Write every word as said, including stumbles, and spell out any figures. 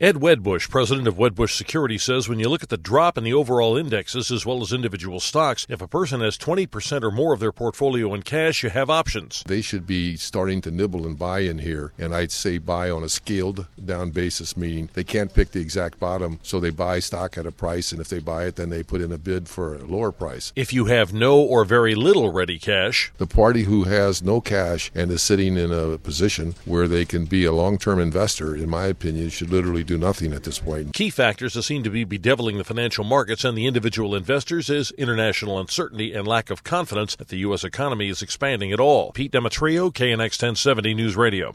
Ed Wedbush, president of Wedbush Security, says when you look at the drop in the overall indexes as well as individual stocks, if a person has twenty percent or more of their portfolio in cash, you have options. They should be starting to nibble and buy in here, and I'd say buy on a scaled down basis, meaning they can't pick the exact bottom, so they buy stock at a price, and if they buy it, then they put in a bid for a lower price. If you have no or very little ready cash, the party who has no cash and is sitting in a position where they can be a long-term investor, in my opinion, should literally do nothing at this point. Key factors that seem to be bedeviling the financial markets and the individual investors is international uncertainty and lack of confidence that the U S economy is expanding at all. Pete Demetrio, K N X ten seventy News Radio.